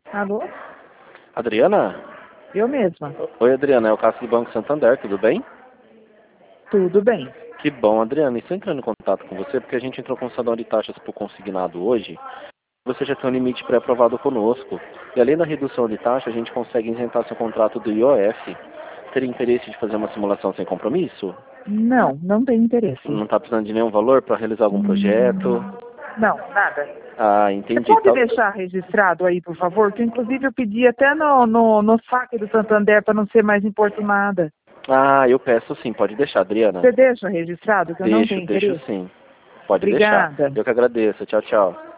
Alô? Adriana? Eu mesma. Oi, Adriana, é o Cássio do Banco Santander, tudo bem? Tudo bem. Que bom, Adriana. Estou entrando em contato com você porque a gente entrou com o sanção de taxas por consignado hoje. Você já tem um limite pré-aprovado conosco. E além da redução de taxa, a gente consegue isentar seu contrato do IOF. Teria interesse de fazer uma simulação sem compromisso? Não, não tem interesse. Não está precisando de nenhum valor para realizar algum projeto? Não, nada. Ah, Você entendi. pode deixar registrado aí, por favor? Que inclusive eu pedi até no saque do Santander para não ser mais importunada. Ah, eu peço sim, pode deixar, Adriana. Você deixa registrado que eu não tenho Deixo interesse? sim. Pode deixar. Obrigada. Eu que agradeço. Tchau, tchau.